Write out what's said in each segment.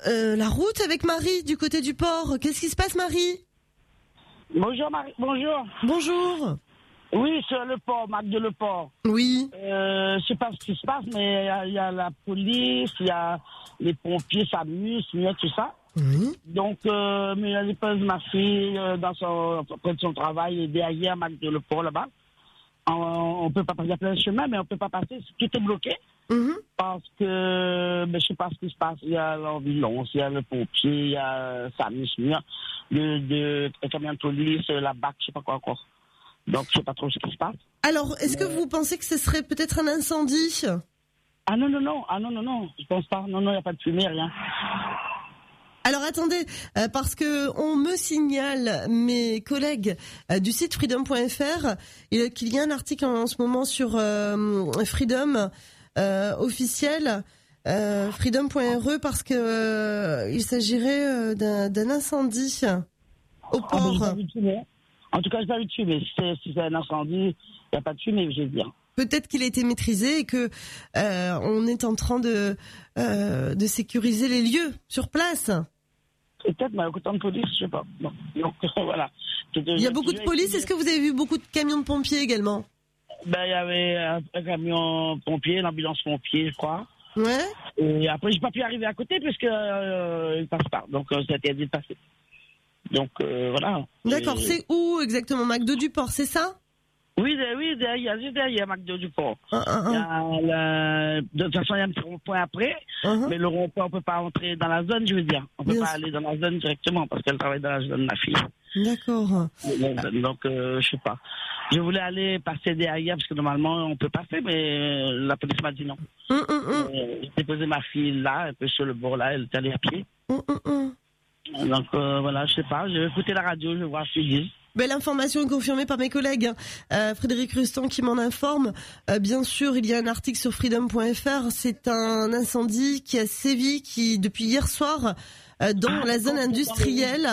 la route avec Marie du côté du port. Qu'est-ce qui se passe, Marie? Bonjour Marie, bonjour. Bonjour. Oui, sur le port, Mac de le port. Oui. Je sais pas ce qui se passe, mais il y a la police, il y a les pompiers s'amusent, tout ça. Oui. Donc, mais elle dépose ma fille près de son travail, et derrière Mac de le port là-bas. On peut pas passer, il y a plein de chemins, mais on peut pas passer, tout est bloqué. Parce que, je sais pas ce qui se passe. Il y a l'ambulance, il y a le pompier, il y a Samus, le camion de police, la BAC, je sais pas quoi encore. Donc, je sais pas trop ce qui se passe. Alors, est-ce que vous pensez que ce serait peut-être un incendie? Ah non, je pense pas. Non, il n'y a pas de fumée, rien. Alors attendez, parce que on me signale, mes collègues du site freedom.fr, qu'il y a un article en ce moment sur Freedom officiel, freedom.re, parce que il s'agirait d'un incendie au port. En tout cas, j'ai pas vu de fumée. Si c'est un incendie, il n'y a pas de fumée, je veux dire. Peut-être qu'il a été maîtrisé et que on est en train de sécuriser les lieux sur place. Peut-être, mais autant de police, je sais pas. Non. Donc voilà. Il y a beaucoup de police. Est-ce que vous avez vu beaucoup de camions de pompiers également? Il y avait un camion pompier, l'ambulance pompier, je crois. Ouais. Et après, j'ai pas pu arriver à côté puisque il passe pas. Donc c'est interdit de passer. Donc voilà. D'accord. C'est où exactement, McDo du Port, c'est ça? Oui, derrière McDo du Port. De toute façon, il y a un petit rond-point après, mais le rond-point, on peut pas entrer dans la zone, je veux dire. On peut pas aller dans la zone directement parce qu'elle travaille dans la zone de ma fille. D'accord. Donc, je sais pas. Je voulais aller passer derrière parce que normalement, on peut passer, mais la police m'a dit non. J'ai déposé ma fille là, un peu sur le bord là, elle est allée à pied. Donc, voilà, je sais pas. Je vais écouter la radio, je vais voir ce qu'ils disent. L'information est confirmée par mes collègues. Frédéric Rustan qui m'en informe. Bien sûr, il y a un article sur freedom.fr. C'est un incendie qui a sévi depuis hier soir dans la zone industrielle.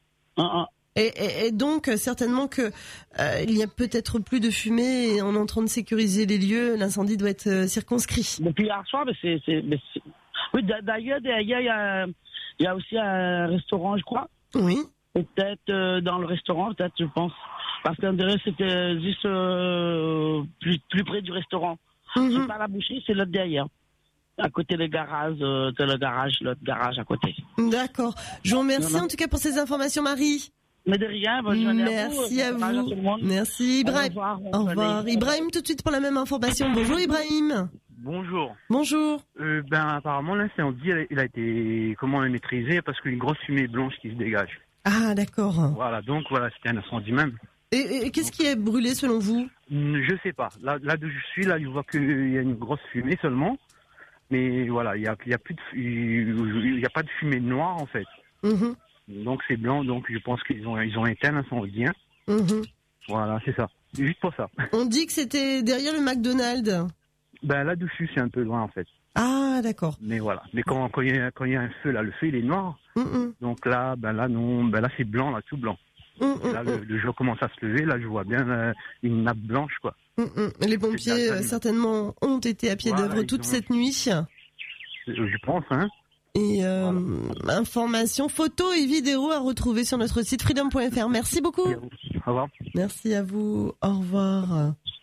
Et donc, certainement que il y a peut-être plus de fumée et on est en train de sécuriser les lieux. L'incendie doit être circonscrit. Depuis hier soir, oui, d'ailleurs, il y a aussi un restaurant, je crois. Oui. Peut-être dans le restaurant, peut-être, je pense. Parce qu'en dirait c'était juste plus près du restaurant. C'est pas la boucherie, c'est l'autre derrière. À côté des garages, l'autre garage à côté. D'accord. Je vous remercie en tout cas pour ces informations, Marie. Mais de rien, bonne journée Merci à vous. À tout le monde. Merci Ibrahim. Au revoir. Ibrahim, tout de suite pour la même information. Bonjour Ibrahim. Bonjour. Bonjour. Apparemment l'incendie il a été maîtrisé parce qu'une grosse fumée blanche qui se dégage. Ah, d'accord. Voilà, donc c'était un incendie même. Et qu'est-ce qui est brûlé selon vous? Je sais pas. Là d'où je suis, là, je vois qu'il y a une grosse fumée seulement. Mais voilà, il y a pas de fumée noire en fait. Donc c'est blanc, donc je pense qu'ils ont éteint l'incendie. Voilà, c'est ça. Juste pour ça. On dit que c'était derrière le McDonald's. Là d'où je suis, c'est un peu loin en fait. Ah, d'accord. Mais voilà. Mais quand il y a un feu, là, le feu il est noir. Donc là, non, là c'est blanc, là, tout blanc. Là, le jour commence à se lever, là, je vois bien une nappe blanche, quoi. Les pompiers, certainement, ont été à pied d'œuvre toute cette nuit. Je pense, hein. Et informations, photos et vidéos à retrouver sur notre site freedom.fr. Merci beaucoup. Au revoir. Merci à vous. Au revoir.